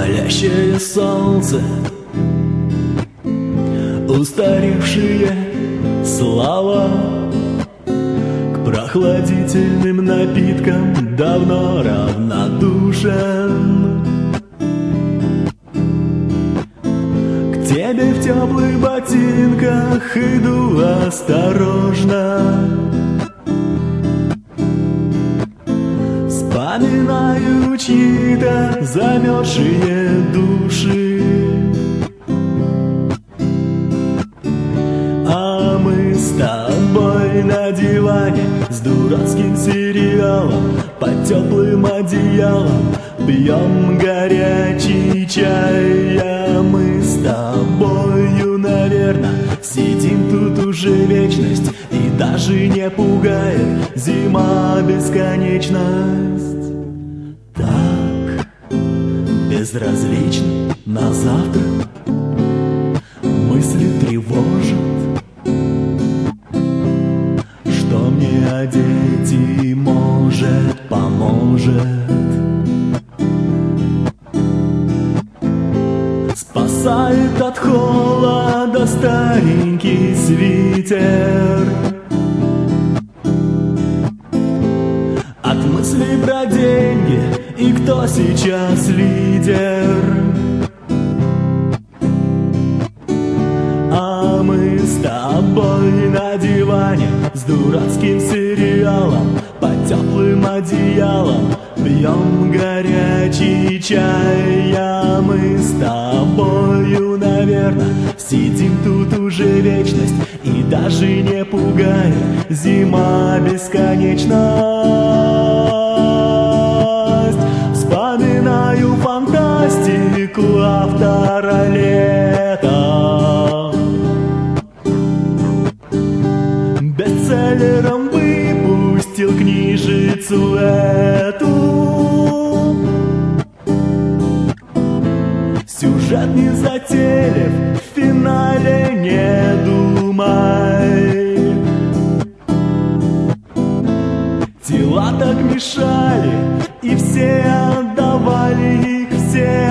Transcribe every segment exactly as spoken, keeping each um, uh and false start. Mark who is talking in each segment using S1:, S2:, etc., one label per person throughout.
S1: Палящее солнце, устаревшие слова, к прохладительным напиткам давно равнодушен. К тебе в теплых ботинках иду осторожно, вспоминаю чьи-то замерзшие души. А мы с тобой на диване с дурацким сериалом, под теплым одеялом пьем горячий чай. А мы с тобою, наверное, сидим тут уже вечность, и даже не пугает зима бесконечность. Так безразлично на завтра мысли тревожат, что мне одеть и может поможет. Спасает от холода старенький свитер, от мыслей про деньги и кто сейчас лидер. А мы с тобой на диване с дурацким сериалом, под теплым одеялом пьем горячий чай. А мы с тобою, наверное, сидим тут уже вечность, и даже не пугает зима бесконечность. Вспоминаю фантастику автора Лета, бестселлером выпустил книжицу эту. Сюжет не затейлив, в финале не думай. Тела так мешали, и все отдавали их, все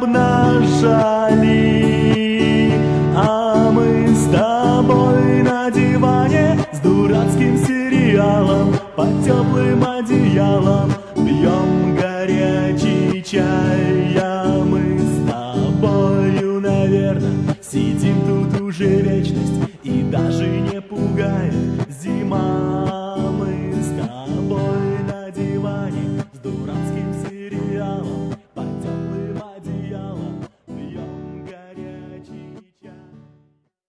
S1: обнажали. А мы с тобой на диване с дурацким сериалом, под теплым одеялом пьем горячий чай. А мы с тобою, наверное, сидим тут уже вечность, и даже не пугает зима. Мы с тобой